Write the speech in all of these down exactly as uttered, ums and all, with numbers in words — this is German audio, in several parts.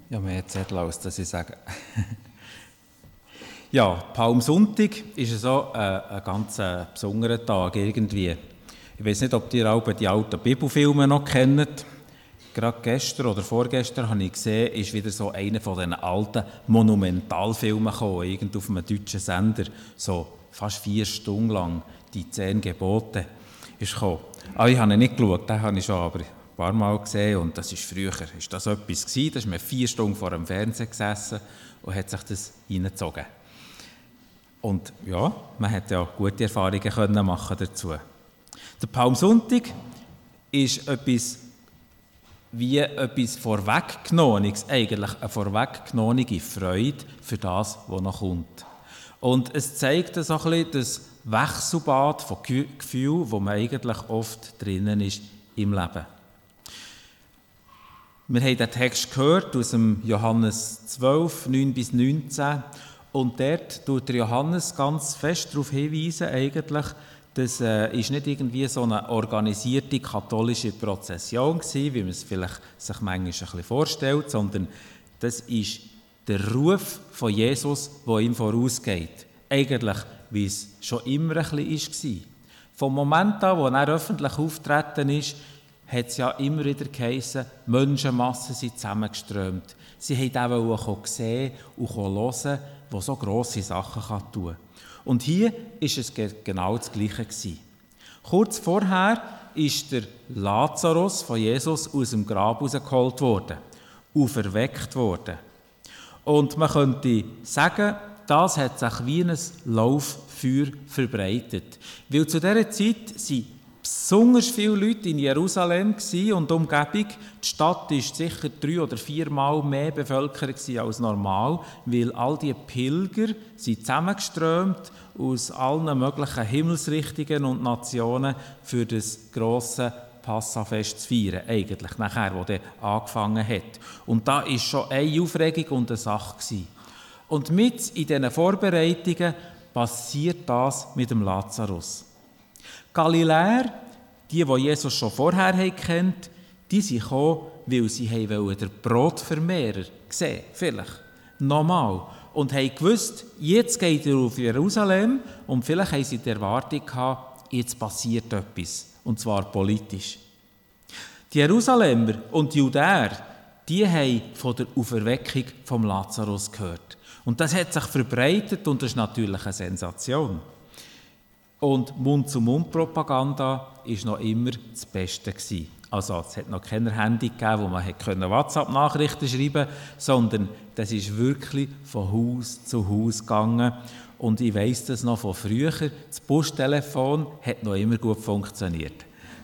Ja, mir hat es sehr laut, dass ich sage. Ja, Palmsonntag ist so ein, ein ganz äh, besonderer Tag irgendwie. Ich weiß nicht, ob ihr alle die alten Bibelfilme noch kennt. Gerade gestern oder vorgestern habe ich gesehen, ist wieder so einer von diesen alten Monumentalfilmen gekommen, irgend auf einem deutschen Sender, so fast vier Stunden lang, die zehn Gebote ist gekommen. Aber ich habe ihn nicht geschaut, den habe ich schon aber ein paar Mal gesehen und das ist früher, ist das etwas gewesen, da ist man vier Stunden vor dem Fernseher gesessen und hat sich das reingezogen. Und ja, man hat ja gute Erfahrungen können machen dazu. Der Palmsonntag ist etwas wie etwas Vorweggenommenes, eigentlich eine vorweggenommene Freude für das, was noch kommt. Und es zeigt so ein bisschen das Wechselbad von Gefühlen, wo man eigentlich oft drinnen ist im Leben. Wir haben den Text gehört aus dem Johannes zwölf, neun bis neunzehn. Und dort tut der Johannes ganz fest darauf hinweisen, eigentlich, das äh, ist nicht irgendwie so eine organisierte katholische Prozession gewesen, wie man es vielleicht sich manchmal ein bisschen vorstellt, sondern das ist der Ruf von Jesus, der ihm vorausgeht. Eigentlich, wie es schon immer ein bisschen war. Vom Moment an, wo er öffentlich auftreten ist, hat es ja immer wieder geheissen, Menschenmassen sind zusammengeströmt. Sie wollten auch sehen und hören, was so grosse Sachen tun kann. Und hier war es genau das Gleiche. Kurz vorher ist der Lazarus von Jesus aus dem Grab herausgeholt worden, auferweckt worden. Und man könnte sagen, das hat sich wie ein Lauffeuer verbreitet. Weil zu dieser Zeit waren besonders viele Leute in Jerusalem und Umgebung. Die Stadt war sicher drei- oder viermal mehr bevölkert als normal, weil all die Pilger sind zusammengeströmt aus allen möglichen Himmelsrichtungen und Nationen für das grosse Passafest zu feiern, eigentlich nachher, wo der angefangen hat. Und da war schon eine Aufregung und eine Sache gewesen. Und mit in diesen Vorbereitungen passiert das mit dem Lazarus. Galiläer, die, die Jesus schon vorher kennt, die sind gekommen, weil sie den Brotvermehrer sehen, vielleicht, nochmal. Und haben gewusst, jetzt geht er auf Jerusalem und vielleicht haben sie die Erwartung gehabt, jetzt passiert etwas, und zwar politisch. Die Jerusalemer und die Judäer, die haben von der Auferweckung vom Lazarus gehört. Und das hat sich verbreitet und das ist natürlich eine Sensation. Und Mund-zu-Mund-Propaganda war noch immer das Beste gewesen. Also es hat noch kein Handy gegeben, wo man WhatsApp-Nachrichten schreiben konnte, sondern das ist wirklich von Haus zu Haus gegangen. Und ich weiss das noch von früher, das Bustelefon hat noch immer gut funktioniert.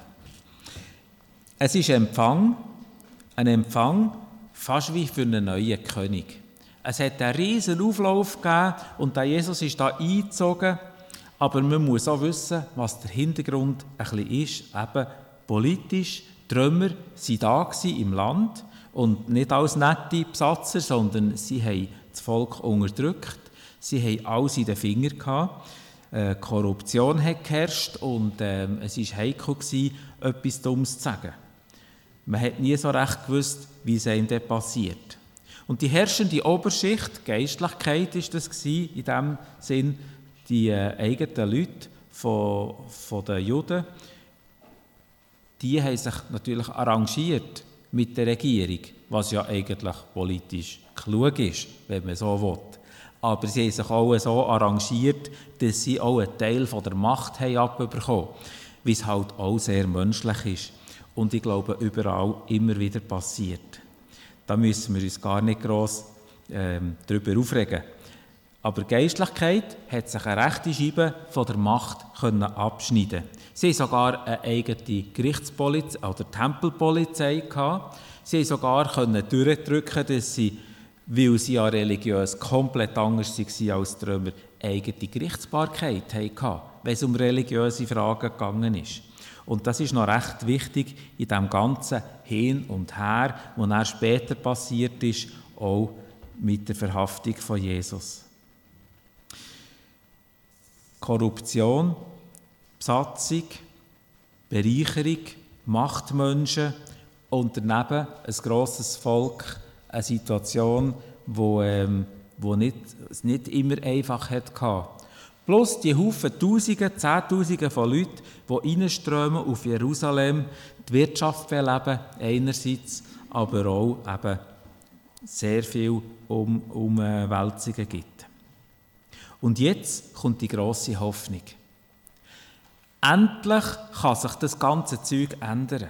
Es ist ein Empfang, ein Empfang fast wie für einen neuen König. Es hat einen riesen Auflauf gegeben und der Jesus ist da eingezogen. Aber man muss auch wissen, was der Hintergrund ein bisschen ist, eben politisch. Die Römer waren da im Land und nicht als nette Besatzer, sondern sie haben das Volk unterdrückt. Sie haben alles in den Fingern gehabt. Äh, Korruption hat geherrscht und äh, es war heikel gewesen, etwas Dummes zu sagen. Man hat nie so recht gewusst, wie es einem dort passiert. Und die herrschende Oberschicht, die Geistlichkeit war das gewesen, in dem Sinn, die äh, eigenen Leute von, von den Juden, die haben sich natürlich arrangiert mit der Regierung, was ja eigentlich politisch klug ist, wenn man so will. Aber sie haben sich auch so arrangiert, dass sie auch einen Teil von der Macht haben abbekommen, wie es halt auch sehr menschlich ist. Und ich glaube, überall immer wieder passiert. Da müssen wir uns gar nicht gross ähm, darüber aufregen. Aber Geistlichkeit hat sich eine rechte Scheibe von der Macht können abschneiden. Sie haben sogar eine eigene Gerichtspolizei oder Tempelpolizei gehabt. Sie haben sogar können durchdrücken, dass sie, weil sie ja religiös komplett anders waren als die Römer, eigene Gerichtsbarkeit hatten, wenn es um religiöse Fragen gegangen ist. Und das ist noch recht wichtig in dem ganzen Hin und Her, was dann später passiert ist, auch mit der Verhaftung von Jesus. Korruption, Besatzung, Bereicherung, Machtmenschen und daneben ein grosses Volk, eine Situation, wo, ähm, wo nicht, es nicht immer einfach hatte. Plus die Haufen Tausende, Zehntausende von Leuten, die reinströmen auf Jerusalem, die Wirtschaft beleben einerseits, aber auch eben sehr viel um, Umwälzungen gibt. Und jetzt kommt die grosse Hoffnung. Endlich kann sich das ganze Zeug ändern.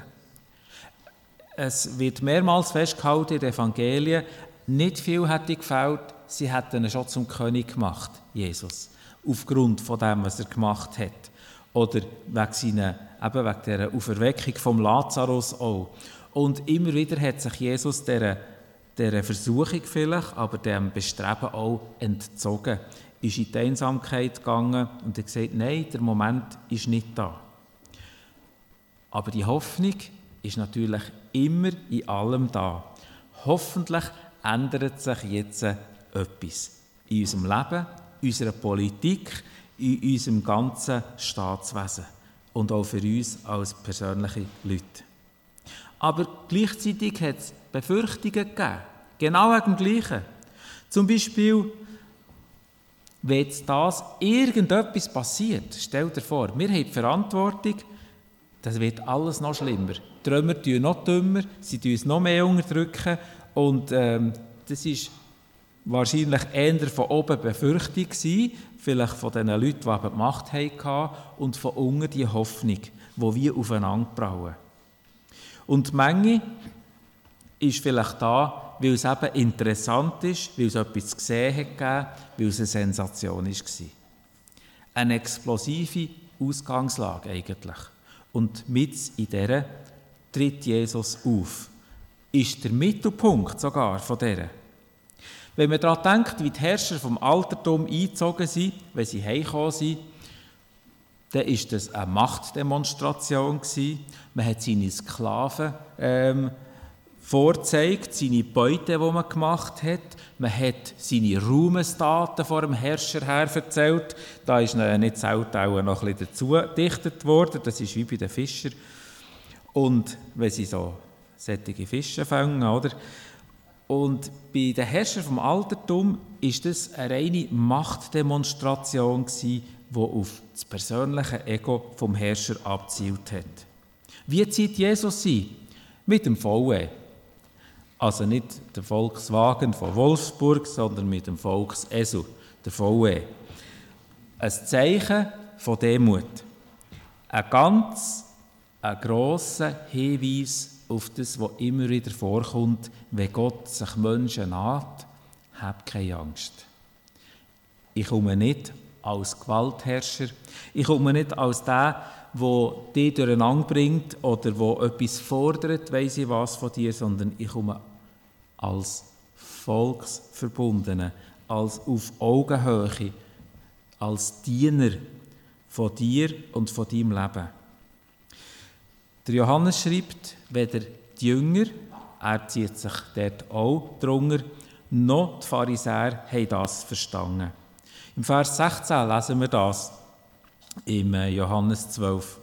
Es wird mehrmals festgehalten in den Evangelien, nicht viel hätte gefällt, sie hätten ihn schon zum König gemacht, Jesus. Aufgrund von dem, was er gemacht hat. Oder wegen, seiner, eben wegen dieser Auferweckung vom Lazarus auch. Und immer wieder hat sich Jesus dieser, dieser Versuchung vielleicht, aber dem Bestreben auch entzogen. Ist in die Einsamkeit gegangen und hat gesagt, nein, der Moment ist nicht da. Aber die Hoffnung ist natürlich immer in allem da. Hoffentlich ändert sich jetzt etwas in unserem Leben, in unserer Politik, in unserem ganzen Staatswesen und auch für uns als persönliche Leute. Aber gleichzeitig hat es Befürchtungen gegeben, genau wegen dem Gleichen. Zum Beispiel, wenn jetzt das irgendetwas passiert, stell dir vor, wir haben die Verantwortung, das wird alles noch schlimmer. Die Römer tun noch dümmer, sie tun uns noch mehr unterdrücken und ähm, das ist wahrscheinlich eher von oben Befürchtung gewesen, vielleicht von den Leuten, die eben die Macht hatten, und von unten die Hoffnung, die wir aufeinander prallen. Und die Menge ist vielleicht da, weil es eben interessant ist, weil es etwas zu sehen hat gegeben, weil es eine Sensation war. Eine explosive Ausgangslage eigentlich. Und mit in dieser tritt Jesus auf. Ist der Mittelpunkt sogar von dieser. Wenn man daran denkt, wie die Herrscher vom Altertum eingezogen sind, wenn sie heimgekommen sind, dann war das eine Machtdemonstration gewesen. Man hat seine Sklaven ähm, vorgezeigt, seine Beute, die man gemacht hat. Man hat seine Ruhmesdaten vor dem Herrscher her erzählt. Da ist nicht selten auch noch ein bisschen dazu gedichtet worden. Das ist wie bei den Fischern. Und wenn sie so solche Fische fangen, oder? Und bei den Herrschern vom Altertum war das eine reine Machtdemonstration, die auf das persönliche Ego vom Herrscher abzielt hat. Wie zieht Jesus sie? Mit dem V W. Also nicht der Volkswagen von Wolfsburg, sondern mit dem Volksesel, der V W. Ein Zeichen von Demut. Ein ganz ein grosser Hinweis auf das, was immer wieder vorkommt, wenn Gott sich Menschen naht, habt keine Angst. Ich komme nicht als Gewaltherrscher, ich komme nicht als der, der dich durcheinander bringt oder der etwas fordert, weiss ich was von dir, sondern ich komme als Volksverbundener, als auf Augenhöhe, als Diener von dir und von deinem Leben. Der Johannes schreibt, weder die Jünger, er zieht sich dort auch drunter, noch die Pharisäer haben das verstanden. Im Vers sechzehn lesen wir das, im Johannes zwölf.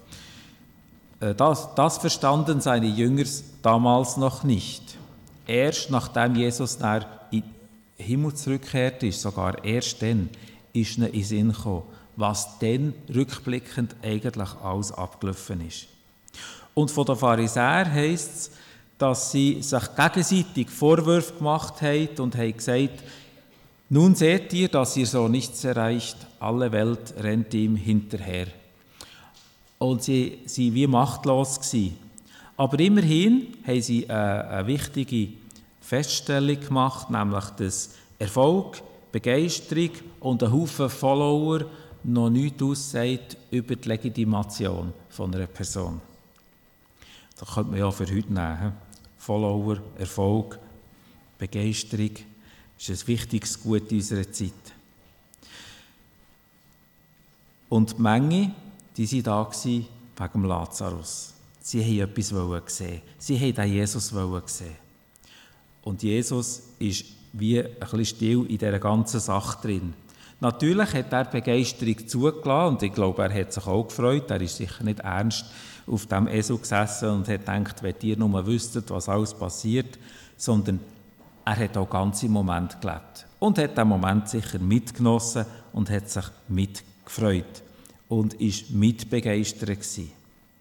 Das, das verstanden seine Jünger damals noch nicht. Erst nachdem Jesus nach in den Himmel zurückgekehrt ist, sogar erst dann, ist ihnen in den Sinn gekommen, was dann rückblickend eigentlich alles abgelaufen ist. Und von den Pharisäern heisst es, dass sie sich gegenseitig Vorwürfe gemacht haben und haben gesagt, nun seht ihr, dass ihr so nichts erreicht, alle Welt rennt ihm hinterher. Und sie waren wie machtlos gewesen. Aber immerhin haben sie eine, eine wichtige Feststellung gemacht, nämlich dass Erfolg, Begeisterung und ein Haufen Follower noch nichts aussagt über die Legitimation von einer Person. Das könnte man ja für heute nehmen. Follower, Erfolg, Begeisterung ist ein wichtiges Gut in unserer Zeit. Und die Menge, die waren da wegen dem Lazarus. Sie wollten etwas sehen. Sie wollten den Jesus sehen. Und Jesus ist wie ein bisschen still in dieser ganzen Sache drin. Natürlich hat er Begeisterung zugelassen und ich glaube, er hat sich auch gefreut. Er ist sicher nicht ernst auf dem Esel gesessen und hat gedacht, wenn ihr nur wüsstet, was alles passiert, sondern er hat auch ganz im Moment gelebt und hat den Moment sicher mitgenossen und hat sich mitgefreut und ist mitbegeistert gewesen.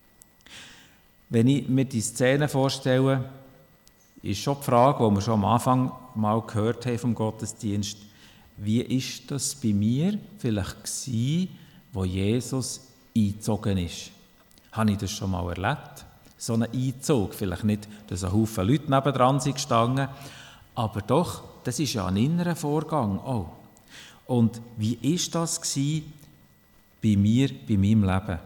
Wenn ich mir die Szene vorstelle, ist schon die Frage, die wir schon am Anfang mal gehört haben vom Gottesdienst, wie ist das bei mir vielleicht gewesen, wo Jesus eingezogen ist? Habe ich das schon mal erlebt? So einen Einzug, vielleicht nicht, dass ein Haufen Leute nebendran sind gestanden, aber doch, das ist ja ein innerer Vorgang auch. Und wie ist das gewesen bei mir, bei meinem Leben?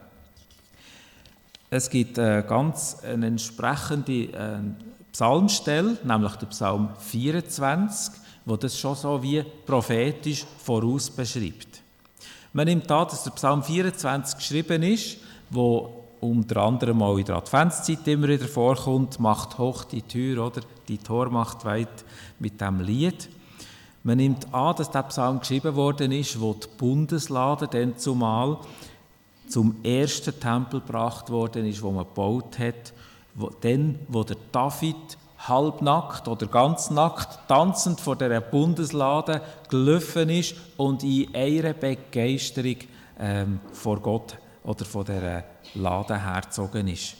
Es gibt eine ganz eine entsprechende äh, Psalmstelle, nämlich der Psalm vierundzwanzig, wo das schon so wie prophetisch voraus beschreibt. Man nimmt an, dass der Psalm vierundzwanzig geschrieben ist, wo unter anderem auch in der Adventszeit immer wieder vorkommt, «Macht hoch die Tür», oder «Die Tor macht weit» mit diesem Lied. Man nimmt an, dass der Psalm geschrieben worden ist, wo die Bundeslade dann zumal zum ersten Tempel gebracht worden ist, wo man gebaut hat, wo, dann, wo der David halbnackt oder ganz nackt tanzend vor dieser Bundeslade gelaufen ist und in einer Begeisterung ähm, vor Gott oder von dieser Lade hergezogen ist.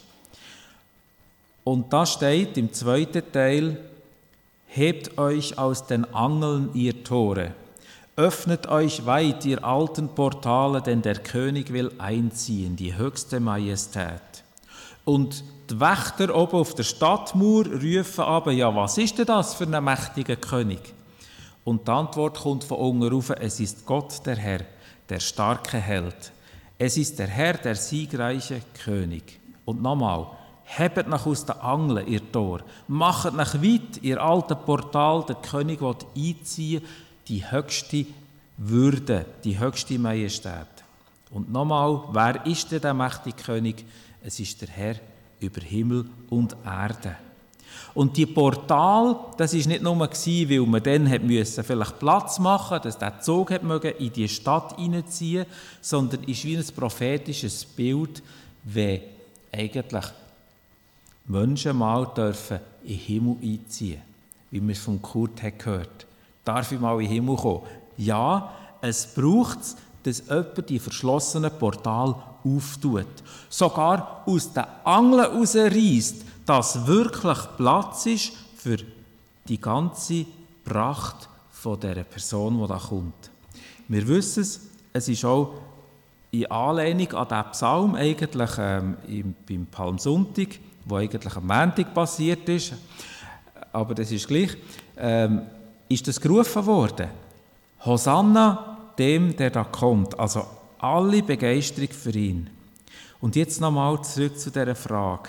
Und da steht im zweiten Teil: Hebt euch aus den Angeln, ihr Tore, öffnet euch weit, ihr alten Portale, denn der König will einziehen, die höchste Majestät. Und die Wächter oben auf der Stadtmauer rufen aber, ja, was ist denn das für ein mächtiger König? Und die Antwort kommt von unten rauf: Es ist Gott, der Herr, der starke Held. Es ist der Herr, der siegreiche König. Und nochmal: Hebt nach aus den Angeln, ihr Tor. Macht nach weit, ihr alten Portal. Der König will einziehen, die höchste Würde, die höchste Majestät. Und nochmal, wer ist denn der mächtige König? Es ist der Herr über Himmel und Erde. Und die Portal, das war nicht nur, weil man dann hat müssen, vielleicht Platz machen musste, dass der Zug hat mögen in die Stadt hineinziehen, sondern ist wie ein prophetisches Bild, wenn eigentlich Menschen mal dürfen in den Himmel einziehen, wie wir es von Kurt hat gehört. Darf ich mal in den Himmel kommen? Ja, es braucht es, dass jemand die verschlossenen Portale auftut. Sogar aus den Angeln herausreisst, dass wirklich Platz ist für die ganze Pracht von dieser Person, die da kommt. Wir wissen es, es ist auch in Anlehnung an diesen Psalm, eigentlich ähm, im, beim Palmsonntag, wo eigentlich am Montag passiert ist, aber das ist gleich, ähm, ist das gerufen worden. Hosanna dem, der da kommt. Also alle Begeisterung für ihn. Und jetzt nochmal zurück zu dieser Frage.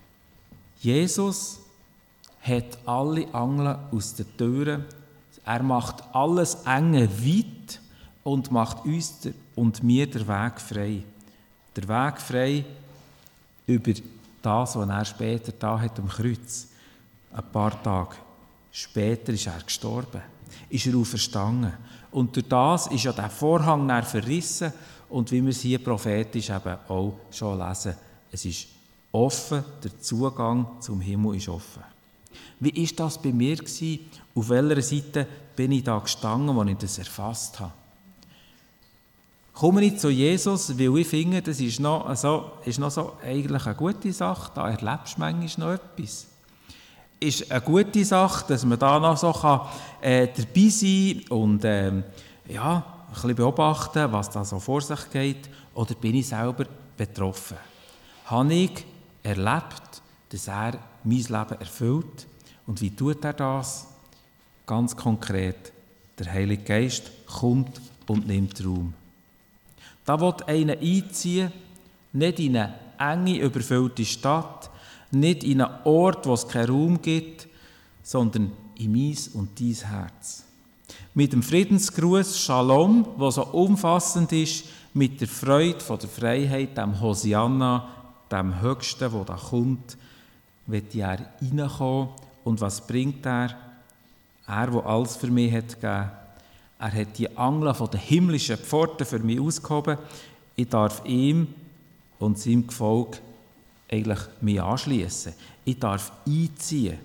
Jesus hat alle Angeln aus den Türen. Er macht alles Enge weit und macht uns und mir den Weg frei. Der Weg frei über das, was er später da hat am Kreuz. Ein paar Tage später ist er gestorben, ist er auferstanden. Und durch das ist ja der Vorhang dann verrissen und wie wir es hier prophetisch eben auch schon lesen, es ist offen, der Zugang zum Himmel ist offen. Wie war das bei mir gewesen? Auf welcher Seite bin ich da gestanden, als ich das erfasst habe? Komme ich zu Jesus, weil ich finde, das ist noch, so, ist noch so eigentlich eine gute Sache, da erlebst du manchmal noch etwas. Ist eine gute Sache, dass man da noch so kann, äh, dabei sein und ähm, ja, ein bisschen beobachten, was da so vor sich geht, oder bin ich selber betroffen? Habe ich erlebt, dass er mein Leben erfüllt? Und wie tut er das? Ganz konkret, der Heilige Geist kommt und nimmt Raum. Da will einer einziehen, nicht in eine enge, überfüllte Stadt, nicht in einen Ort, wo es keinen Raum gibt, sondern in mein und dein Herz. Mit dem Friedensgruß Shalom, der so umfassend ist, mit der Freude von der Freiheit, dem Hosianna, dem Höchsten, der da kommt, wird er reinkommen. Und was bringt er? Er, der alles für mich hat gegeben. Er hat die Angeln von den himmlischen Pforten für mich ausgehoben. Ich darf ihm und seinem Gefolge eigentlich mich anschliessen. Ich darf einziehen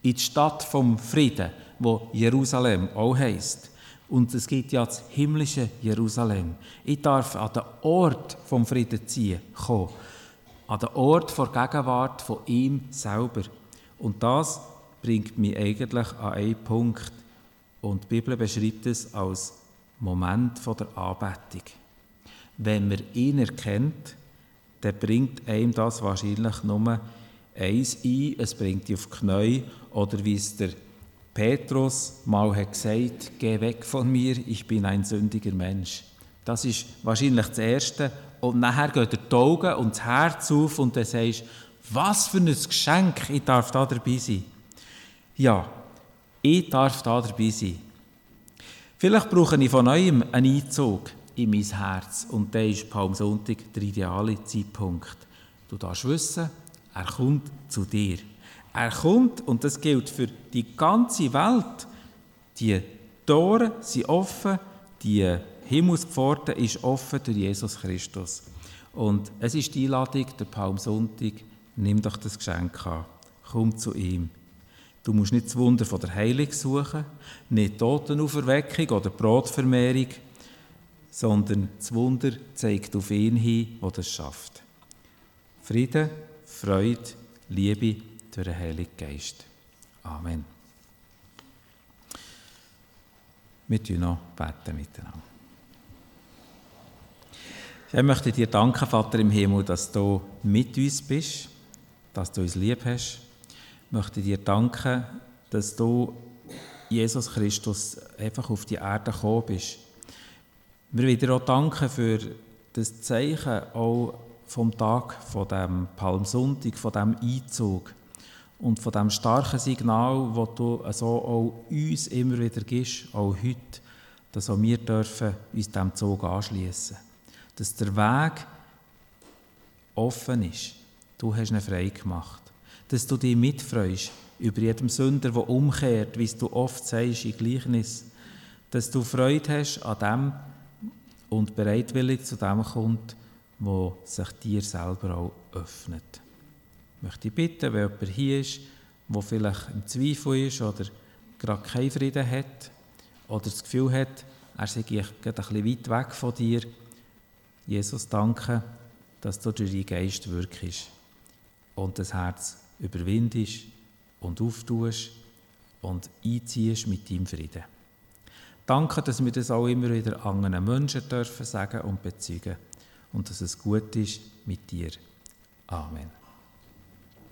in die Stadt vom Frieden, wo Jerusalem auch heisst. Und es gibt ja das himmlische Jerusalem. Ich darf an den Ort vom Frieden ziehen, kommen. An den Ort der Gegenwart von ihm selber. Und das bringt mich eigentlich an einen Punkt. Und die Bibel beschreibt es als Moment der Anbetung. Wenn man ihn erkennt, dann bringt einem das wahrscheinlich nur eins ein, es bringt dich auf die Knie, oder wie es der Petrus mal hat gesagt, geh weg von mir, ich bin ein sündiger Mensch. Das ist wahrscheinlich das Erste. Und nachher geht dir die Augen und das Herz auf und dann sagst du, was für ein Geschenk, ich darf da dabei sein. Ja, ich darf da dabei sein. Vielleicht brauche ich von neuem einen Einzug in mein Herz. Und dann ist Palmsonntag der ideale Zeitpunkt. Du darfst wissen, er kommt zu dir. Er kommt, und das gilt für die ganze Welt. Die Tore sind offen, die Himmelspforte ist offen durch Jesus Christus. Und es ist die Einladung, der Palmsonntag, nimm doch das Geschenk an. Komm zu ihm. Du musst nicht das Wunder von der Heilung suchen, nicht Totenauferweckung oder Brotvermehrung, sondern das Wunder zeigt auf ihn hin, der das schafft. Friede, Freude, Liebe durch den Heiligen Geist. Amen. Wir beten noch beten miteinander. Ich möchte dir danken, Vater im Himmel, dass du mit uns bist, dass du uns lieb hast. Ich möchte dir danken, dass du, Jesus Christus, einfach auf die Erde gekommen bist. Wir wollen dir auch danken für das Zeichen auch vom Tag, von dem Palmsonntag, von dem Einzug und von dem starken Signal, das du also auch uns immer wieder gibst, auch heute, dass auch wir dürfen uns diesem Zug anschliessen. Dass der Weg offen ist. Du hast ihn frei gemacht. Dass du dich mitfreust über jedem Sünder, der umkehrt, wie du oft sagst in Gleichnis. Dass du Freude hast an dem und bereitwillig zu dem kommt, wo sich dir selber auch öffnet. Ich möchte dich bitten, wenn jemand hier ist, der vielleicht im Zweifel ist oder gerade keinen Frieden hat oder das Gefühl hat, er sei gerade ein bisschen weit weg von dir, Jesus, danke, dass du durch deinen Geist wirkst und das Herz überwindest und auftust und einziehst mit deinem Frieden. Danke, dass wir das auch immer wieder anderen Menschen dürfen sagen und bezeugen und dass es gut ist mit dir. Amen.